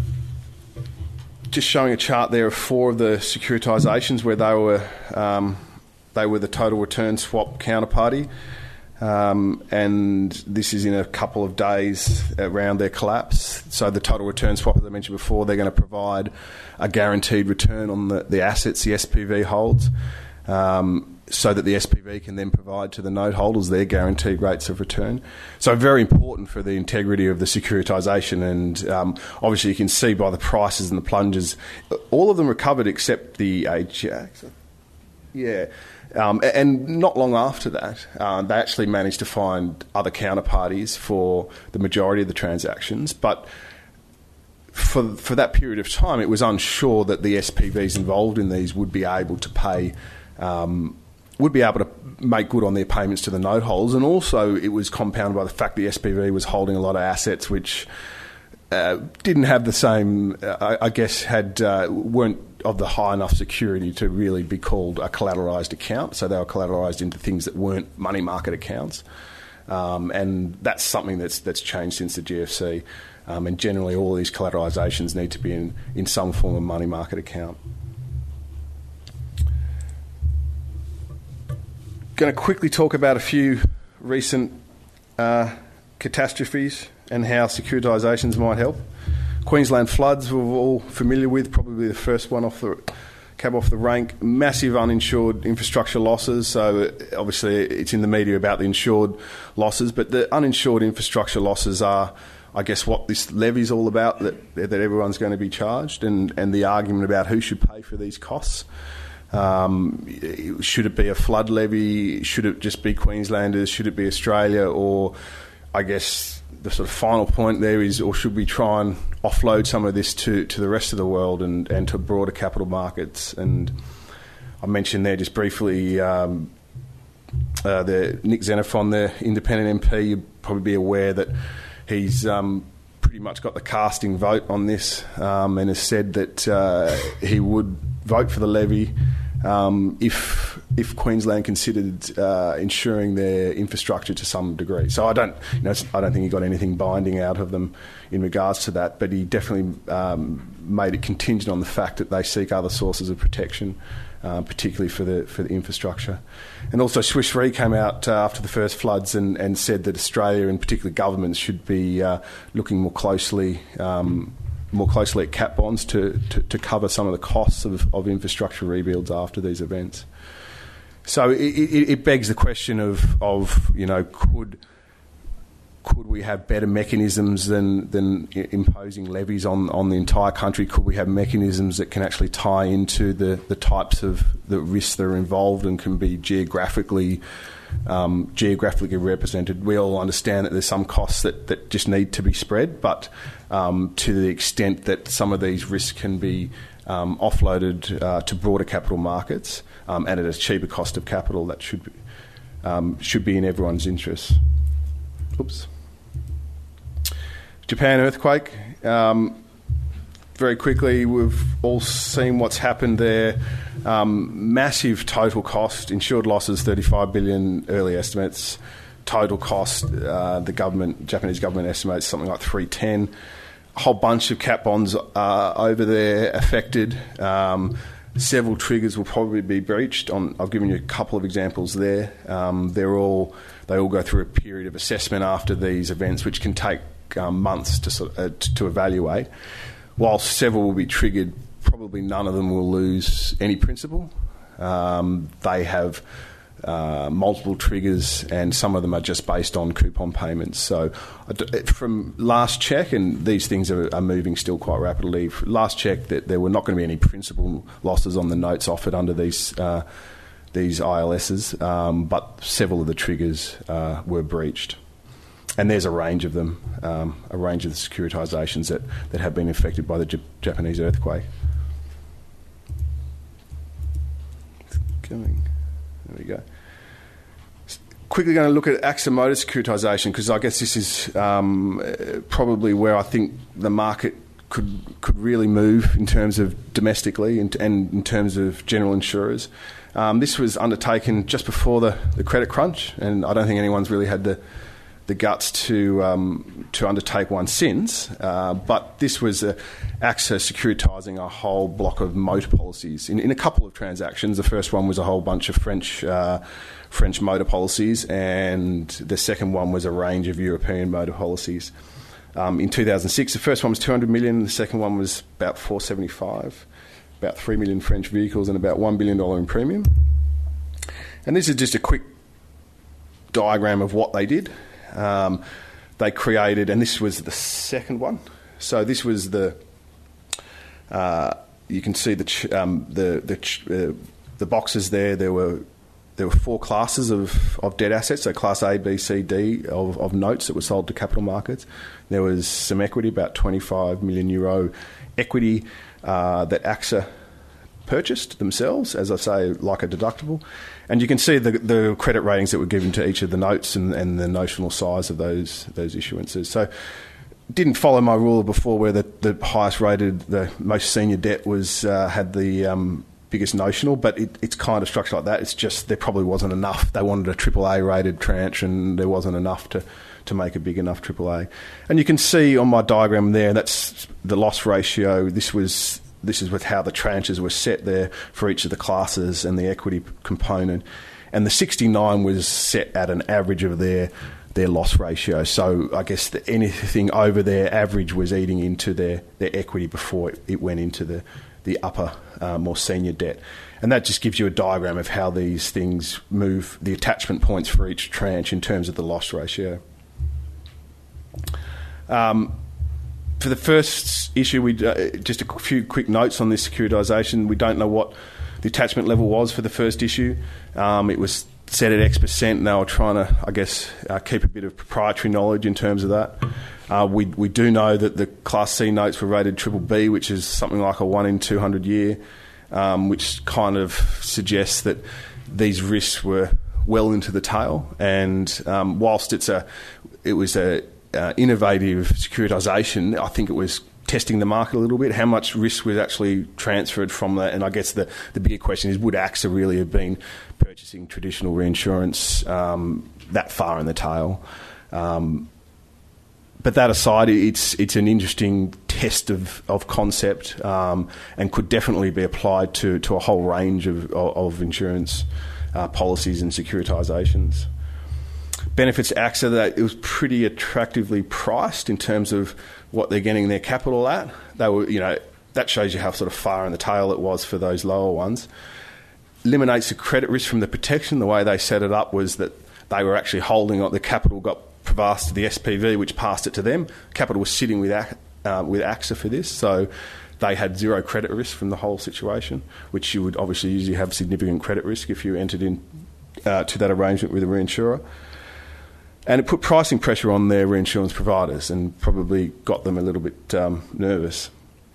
just showing a chart there of four of the securitisations where they were um, they were the total return swap counterparty. Um, and this is in a couple of days around their collapse. So the total return swap, as I mentioned before, they're going to provide a guaranteed return on the, the assets the S P V holds, um, so that the S P V can then provide to the note holders their guaranteed rates of return. So very important for the integrity of the securitisation. And um, obviously you can see by the prices and the plunges, all of them recovered except the Ajax. Yeah. Um, and not long after that, uh, they actually managed to find other counterparties for the majority of the transactions. But for for that period of time, it was unsure that the S P Vs involved in these would be able to pay, um, would be able to make good on their payments to the note holders. And also it was compounded by the fact the S P V was holding a lot of assets which uh, didn't have the same, uh, I, I guess, had uh, weren't of the high enough security to really be called a collateralised account. So they were collateralised into things that weren't money market accounts. Um, and that's something that's that's changed since the G F C. Um, and generally all of these collateralisations need to be in, in some form of money market account. Going to quickly talk about a few recent uh, catastrophes and how securitisations might help. Queensland floods, we're all familiar with, probably the first one off the cab off the rank. Massive uninsured infrastructure losses. So obviously it's in the media about the insured losses, but the uninsured infrastructure losses are, I guess, what this levy's all about, that that everyone's going to be charged, and, and the argument about who should pay for these costs. Um, should it be a flood levy? Should it just be Queenslanders? Should it be Australia? Or I guess the sort of final point there is, or should we try and offload some of this to, to the rest of the world and, and to broader capital markets? And I mentioned there just briefly um, uh, the Nick Xenophon, the independent M P. You'd probably be aware that he's um, pretty much got the casting vote on this, um, and has said that uh, he would vote for the levy um, if if Queensland considered uh, insuring their infrastructure to some degree. So I don't, you know, I don't think he got anything binding out of them in regards to that, but he definitely um, made it contingent on the fact that they seek other sources of protection, uh, particularly for the for the infrastructure. And also Swiss Re came out uh, after the first floods and, and said that Australia, and particularly governments, should be uh, looking more closely um, more closely at cat bonds to, to, to cover some of the costs of, of infrastructure rebuilds after these events. So it, it, it begs the question of, of you know, could could we have better mechanisms than than imposing levies on, on the entire country? Could we have mechanisms that can actually tie into the, the types of the risks that are involved and can be geographically um, geographically represented? We all understand that there's some costs that, that just need to be spread, but um, to the extent that some of these risks can be um, offloaded uh, to broader capital markets um, and at a cheaper cost of capital, that should be, um, should be in everyone's interest. Oops. Japan earthquake. Um, very quickly, we've all seen what's happened there. Um, massive total cost. Insured losses, thirty-five billion early estimates. Total cost, uh, the government, Japanese government estimates something like three ten. A whole bunch of cat bonds are over there affected. Um, several triggers will probably be breached. On, I've given you a couple of examples there. Um, they're all they all go through a period of assessment after these events, which can take um, months to, uh, to to evaluate. While several will be triggered, probably none of them will lose any principal. Um, they have uh, multiple triggers, and some of them are just based on coupon payments. So from last check, and these things are, are moving still quite rapidly, last check that there were not going to be any principal losses on the notes offered under these uh, these I L Ss, um, but several of the triggers uh, were breached. And there's a range of them, um, a range of the securitisations that, that have been affected by the J- Japanese earthquake. It's coming. There we go. Quickly going to look at AXA Motor securitisation, because I guess this is um, probably where I think the market could could really move in terms of domestically and, and in terms of general insurers. Um, this was undertaken just before the, the credit crunch, and I don't think anyone's really had the the guts to um, to undertake one since, uh, but this was uh, AXA securitising a whole block of motor policies in, in a couple of transactions. The first one was a whole bunch of French uh, French motor policies, and the second one was a range of European motor policies. Um, in two thousand six, the first one was two hundred million, the second one was about four hundred seventy-five, about three million French vehicles and about one billion dollars in premium. And this is just a quick diagram of what they did. Um, they created, and this was the second one. So this was the. Uh, you can see the ch- um, the the, ch- uh, the boxes there. There were there were four classes of, of debt assets. So class A, B, C, D of, of notes that were sold to capital markets. There was some equity, about twenty-five million euro equity uh, that AXA purchased themselves, as I say, like a deductible. And you can see the, the credit ratings that were given to each of the notes and, and the notional size of those those issuances. So didn't follow my rule before where the, the highest rated, the most senior debt was uh, had the um, biggest notional, but it, it's kind of structured like that. It's just there probably wasn't enough. They wanted a triple A rated tranche and there wasn't enough to, to make a big enough triple A. And you can see on my diagram there, that's the loss ratio. This was... This is with how the tranches were set there for each of the classes and the equity component. And the sixty-nine was set at an average of their their loss ratio. So I guess the, anything over their average was eating into their, their equity before it, it went into the, the upper, uh, more senior debt. And that just gives you a diagram of how these things move, the attachment points for each tranche in terms of the loss ratio. Um, For the first issue, we uh, just a few quick notes on this securitisation. We don't know what the attachment level was for the first issue. Um, it was set at X percent, and they were trying to, I guess, uh, keep a bit of proprietary knowledge in terms of that. Uh, we we do know that the Class C notes were rated triple B, which is something like a one in two hundred year, um, which kind of suggests that these risks were well into the tail. And um, whilst it's a, it was a Uh, innovative securitisation, I think it was testing the market a little bit, how much risk was actually transferred from that. And I guess the, the bigger question is, would AXA really have been purchasing traditional reinsurance um, that far in the tail? Um, but that aside, it's it's an interesting test of, of concept um, and could definitely be applied to, to a whole range of, of, of insurance uh, policies and securitisations. Benefits to AXA, that it was pretty attractively priced in terms of what they're getting their capital at. They were, you know, that shows you how sort of far in the tail it was for those lower ones. Eliminates the credit risk from the protection. The way they set it up was that they were actually holding up the capital, got passed to the S P V, which passed it to them. Capital was sitting with uh, with AXA for this, so they had zero credit risk from the whole situation, which you would obviously usually have significant credit risk if you entered in uh, to that arrangement with a reinsurer. And it put pricing pressure on their reinsurance providers and probably got them a little bit um, nervous.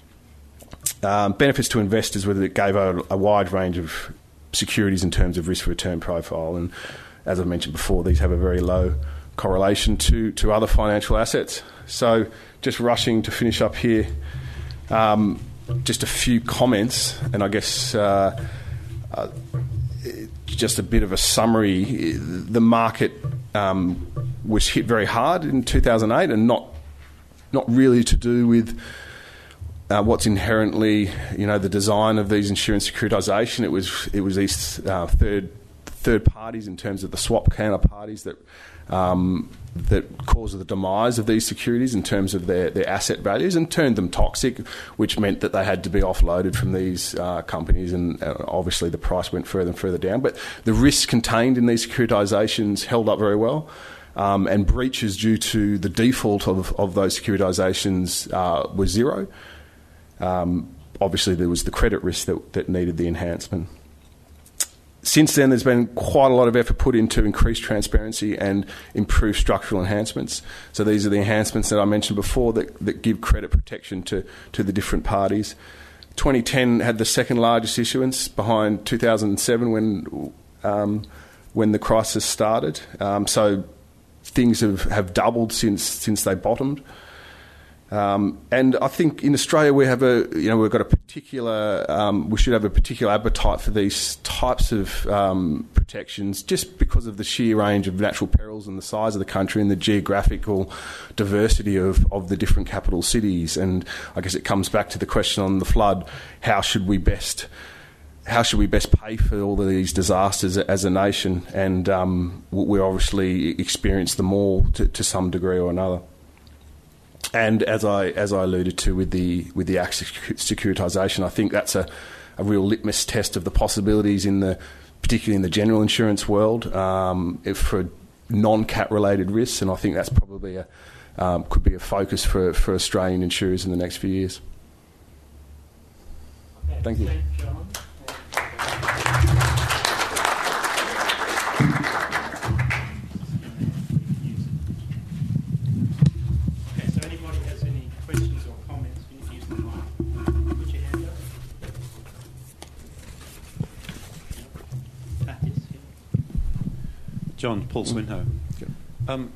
Um, benefits to investors, whether it gave a, a wide range of securities in terms of risk-return profile. And as I've mentioned before, these have a very low correlation to, to other financial assets. So just rushing to finish up here, um, just a few comments, and I guess uh, uh, just a bit of a summary. The market um, was hit very hard in two thousand eight, and not not really to do with uh, what's inherently, you know, the design of these insurance securitisation. It was it was these uh, third third parties in terms of the swap counterparties that um, that caused the demise of these securities in terms of their, their asset values and turned them toxic, which meant that they had to be offloaded from these uh, companies, and uh, obviously the price went further and further down. But the risks contained in these securitisations held up very well, um, and breaches due to the default of, of those securitisations uh, was zero. Um, obviously there was the credit risk that, that needed the enhancement. Since then, there's been quite a lot of effort put into increased transparency and improve structural enhancements. So these are the enhancements that I mentioned before that, that give credit protection to, to the different parties. twenty ten had the second largest issuance behind two thousand seven when um, when the crisis started. Um, so things have, have doubled since since they bottomed. Um, and I think in Australia we have a, you know, we've got a particular, um, we should have a particular appetite for these types of um, protections, just because of the sheer range of natural perils and the size of the country and the geographical diversity of, of the different capital cities. And I guess it comes back to the question on the flood: how should we best, how should we best pay for all of these disasters as a nation? And um, we obviously experience them all to, to some degree or another. And as I as I alluded to with the with the A C C securitisation, I think that's a, a real litmus test of the possibilities in the, particularly in the general insurance world, um, if for non-cat related risks, and I think that's probably a um, could be a focus for for Australian insurers in the next few years. Okay, thank you. Thanks, John. John, Paul Swinhoe. Um,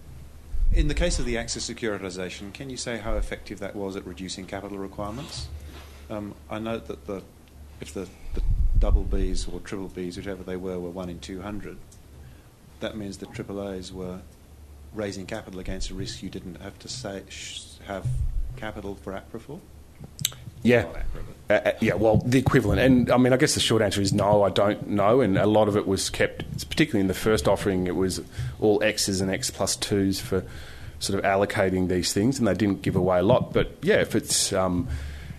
in the case of the AXA securitisation, can you say how effective that was at reducing capital requirements? Um, I note that the, if the, the double Bs or triple Bs, whichever they were, were one in two hundred, that means the triple As were raising capital against a risk you didn't have to say, sh- have capital for APRA for? Yeah, uh, uh, yeah. Well, the equivalent, and I mean, I guess the short answer is no. I don't know, and a lot of it was kept, particularly in the first offering. It was all X's and X plus twos for sort of allocating these things, and they didn't give away a lot. But yeah, if it's um,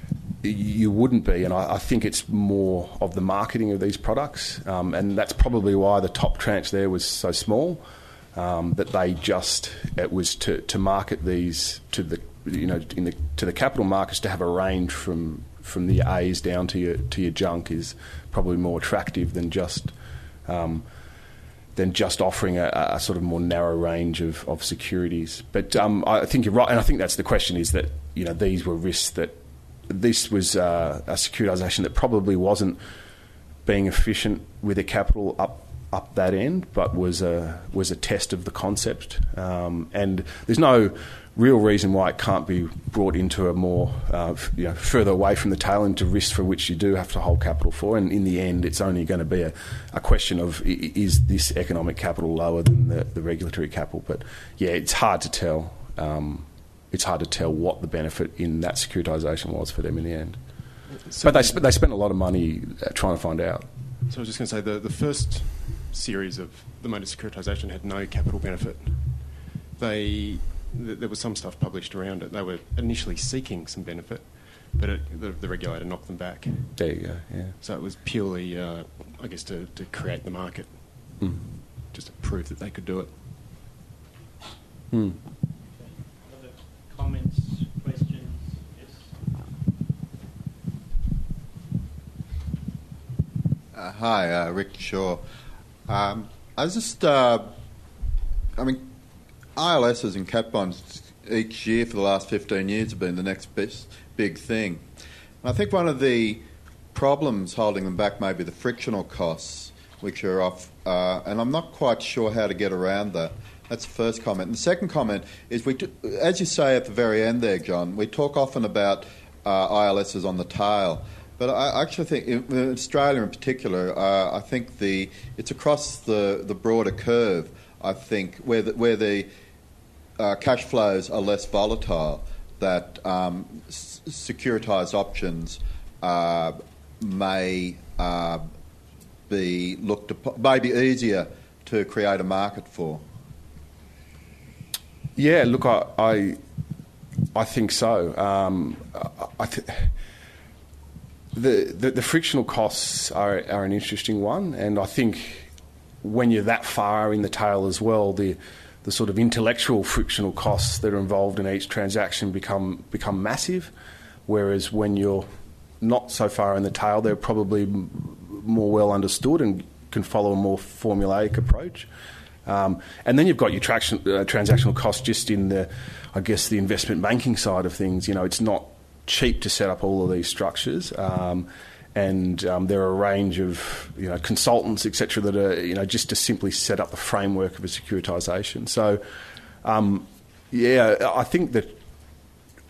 you wouldn't be, and I, I think it's more of the marketing of these products, um, and that's probably why the top tranche there was so small. Um, that they just it was to, to market these to the you know in the to the capital markets, to have a range from from the A's down to your to your junk is probably more attractive than just um, than just offering a, a sort of more narrow range of, of securities. But um, I think you're right, and I think that's the question: is that you know these were risks that this was uh, a securitisation that probably wasn't being efficient with the capital up. up that end, but was a was a test of the concept, um, and there's no real reason why it can't be brought into a more uh, you know further away from the tail into risks for which you do have to hold capital for, and in the end it's only going to be a, a question of is this economic capital lower than the, the regulatory capital. But yeah, it's hard to tell. Um, it's hard to tell what the benefit in that securitisation was for them in the end. So but they sp- they spent a lot of money trying to find out. So I was just going to say the the first series of the motor securitisation had no capital benefit. They th- there was some stuff published around it. They were initially seeking some benefit, but it, the, the regulator knocked them back. There you go. Yeah. So it was purely, uh, I guess, to, to create the market, mm. just to prove that they could do it. Mm. Other comments, questions? Yes. Uh, hi, uh, Rick Shaw. Um, I was just, uh, I mean, I L Ss and cat bonds each year for the last fifteen years have been the next best big thing. And I think one of the problems holding them back may be the frictional costs, which are off, uh, and I'm not quite sure how to get around that. That's the first comment. And the second comment is, we, do, as you say at the very end there, John, we talk often about uh, I L Ss on the tail. But I actually think, in Australia in particular, uh, I think the it's across the, the broader curve, I think, where the, where the uh, cash flows are less volatile, that um, s- securitised options uh, may uh, be looked upon, may be easier to create a market for. Yeah, look, I I, I think so. Um, I think... The, the the frictional costs are are an interesting one, and I think when you're that far in the tail as well, the the sort of intellectual frictional costs that are involved in each transaction become become massive. Whereas when you're not so far in the tail, they're probably more well understood and can follow a more formulaic approach. Um, and then you've got your traction, uh, transactional costs just in the, I guess, the investment banking side of things. You know, it's not cheap to set up all of these structures, um, and um, there are a range of you know consultants, et cetera, that are you know just to simply set up the framework of a securitisation. So, um, yeah, I think that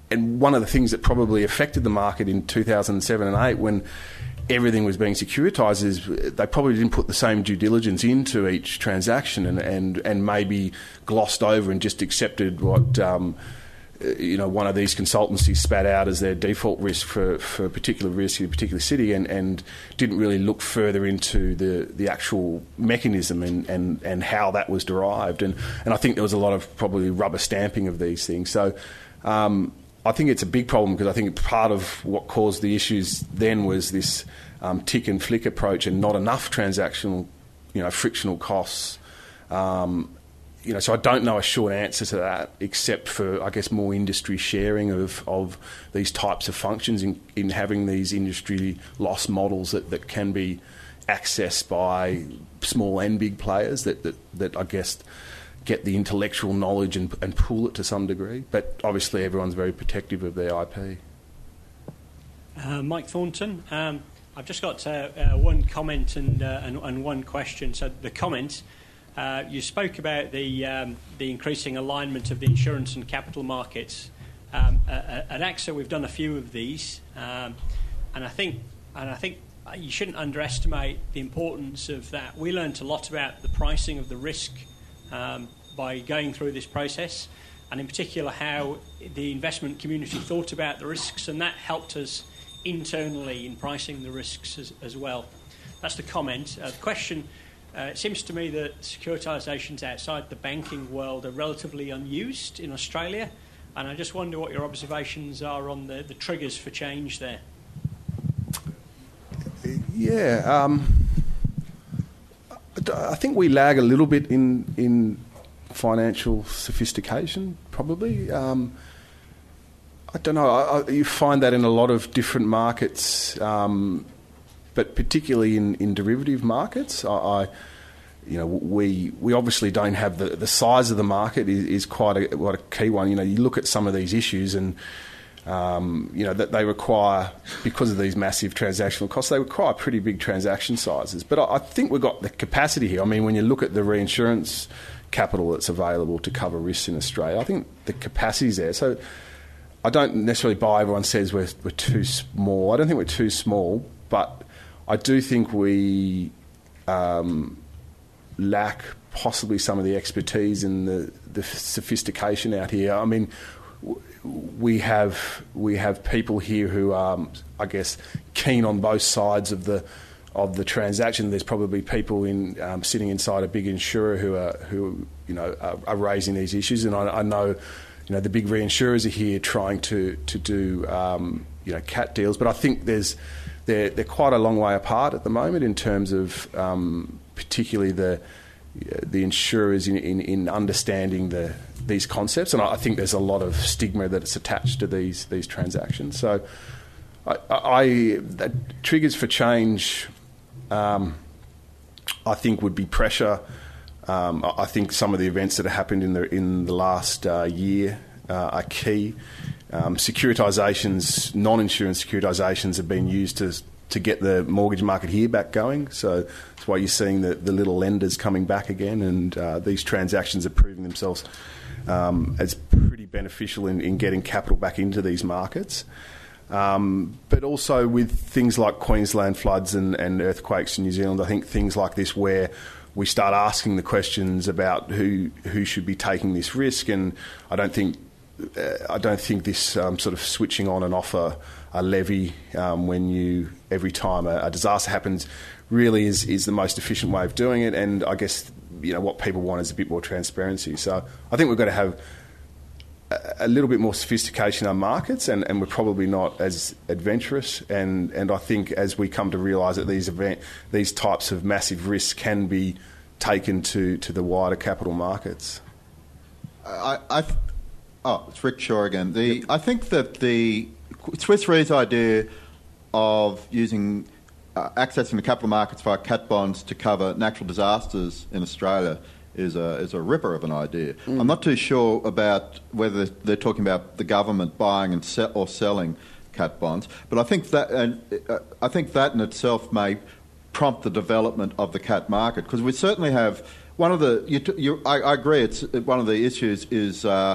and one of the things that probably affected the market in two thousand seven and eight when everything was being securitised is they probably didn't put the same due diligence into each transaction and, and, and maybe glossed over and just accepted what um, you know one of these consultancies spat out as their default risk for, for a particular risk in a particular city and, and didn't really look further into the, the actual mechanism and, and, and how that was derived. And, and I think there was a lot of probably rubber stamping of these things. So um, I think it's a big problem because I think part of what caused the issues then was this um, tick and flick approach and not enough transactional, you know, frictional costs. Um, you know, so I don't know a short answer to that, except for I guess more industry sharing of, of these types of functions in, in having these industry loss models that, that can be accessed by small and big players that that, that I guess get the intellectual knowledge and, and pool it to some degree. But obviously everyone's very protective of their I P. Uh, Mike Thornton, um, I've just got uh, uh, one comment and, uh, and and one question. So the comment, uh, you spoke about the um, the increasing alignment of the insurance and capital markets. Um, uh, at AXA, we've done a few of these, um, and I think and I think you shouldn't underestimate the importance of that. We learnt a lot about the pricing of the risk Um, by going through this process, and in particular how the investment community thought about the risks, and that helped us internally in pricing the risks as, as well. That's the comment. Uh, the question, uh, it seems to me that securitisations outside the banking world are relatively unused in Australia, and I just wonder what your observations are on the, the triggers for change there. Yeah, um, I think we lag a little bit in in financial sophistication, probably. Um, I don't know. I, I, you find that in a lot of different markets, um, but particularly in, in derivative markets. I, I, you know, we we obviously don't have the the size of the market is, is quite a quite a key one. You know, you look at some of these issues and. Um, you know, that they require, because of these massive transactional costs, they require pretty big transaction sizes. But I, I think we've got the capacity here. I mean, when you look at the reinsurance capital that's available to cover risks in Australia, I think the capacity's there. So I don't necessarily buy everyone says we're, we're too small. I don't think we're too small, but I do think we um, lack possibly some of the expertise and the, the sophistication out here. I mean, we have we have people here who are, I guess, keen on both sides of the of the transaction. There's probably people in um, sitting inside a big insurer who are who you know are, are raising these issues, and I, I know you know the big reinsurers are here trying to to do um, you know cat deals, but I think there's they're they're quite a long way apart at the moment in terms of um, particularly the the insurers in, in, in understanding the these concepts, and I think there's a lot of stigma that's attached to these these transactions. So, I, I that triggers for change, um, I think, would be pressure. Um, I think some of the events that have happened in the in the last uh, year uh, are key. Um, securitisations, non-insurance securitisations, have been used to to get the mortgage market here back going. So that's why you're seeing the, the little lenders coming back again, and uh, these transactions are proving themselves um, as pretty beneficial in, in getting capital back into these markets. Um, but also with things like Queensland floods and, and earthquakes in New Zealand, I think things like this where we start asking the questions about who who should be taking this risk, and I don't think uh, I don't think this um, sort of switching on and off a, a levy um, when you every time a, a disaster happens really is is the most efficient way of doing it. And I guess you know what people want is a bit more transparency. So I think we've got to have a, a little bit more sophistication in our markets, and, and we're probably not as adventurous. And, and I think as we come to realise that these event these types of massive risks can be taken to, to the wider capital markets. I, I oh, it's Rick Shaw again. The I think that the Swiss Re's idea of using uh, accessing the capital markets via cat bonds to cover natural disasters in Australia is a is a ripper of an idea. Mm. I'm not too sure about whether they're talking about the government buying and se- or selling cat bonds, but I think that and uh, I think that in itself may prompt the development of the cat market, because we certainly have one of the. You, you, I, I agree. It's one of the issues is uh,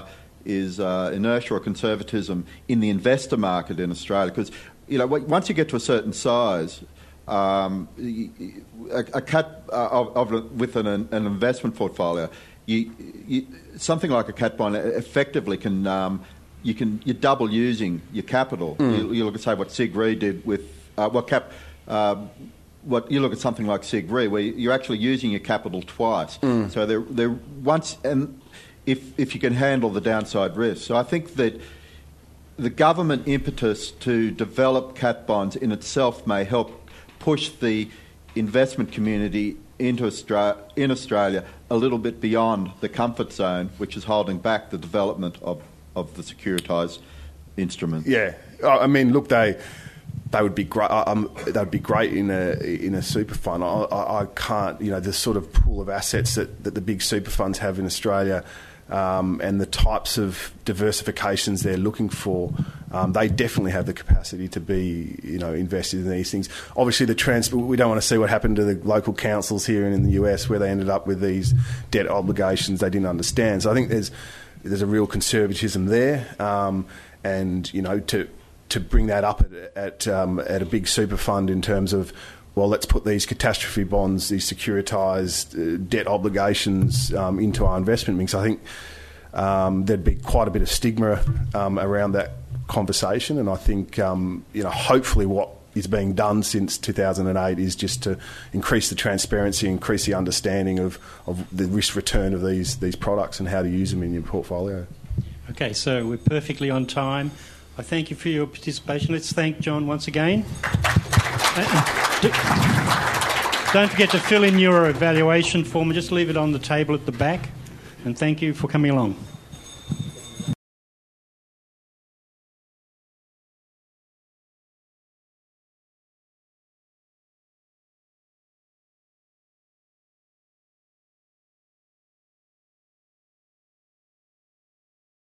is uh, inertia or conservatism in the investor market in Australia. Because, you know, once you get to a certain size, um, a, a cat uh, of, of, with an, an investment portfolio, you, you, something like a cat bond effectively can um, you can you double using your capital. Mm. You, you look at say what Sig Re did with uh, what cap. Uh, what you look at something like Sig Re, where you're actually using your capital twice. Mm. So they're they're once and if if you can handle the downside risk. So I think that the government impetus to develop cat bonds in itself may help push the investment community into Australia, in Australia a little bit beyond the comfort zone, which is holding back the development of, of the securitised instrument. Yeah, I mean, look, they they would be great. Um, they would be great in a in a super fund. I, I, I can't, you know, the sort of pool of assets that, that the big super funds have in Australia. Um, and the types of diversifications they're looking for, um, they definitely have the capacity to be, you know, invested in these things. Obviously, the trans- we don't want to see what happened to the local councils here in the U S, where they ended up with these debt obligations they didn't understand. So I think there's there's a real conservatism there, um, and you know, to to bring that up at at, um, at a big super fund in terms of, well, let's put these catastrophe bonds, these securitised uh, debt obligations um, into our investment mix. I think um, there'd be quite a bit of stigma um, around that conversation, and I think um, you know, hopefully what is being done since two thousand eight is just to increase the transparency, increase the understanding of, of the risk return of these these products and how to use them in your portfolio. Okay, so we're perfectly on time. I thank you for your participation. Let's thank John once again. Don't forget to fill in your evaluation form and just leave it on the table at the back. And thank you for coming along.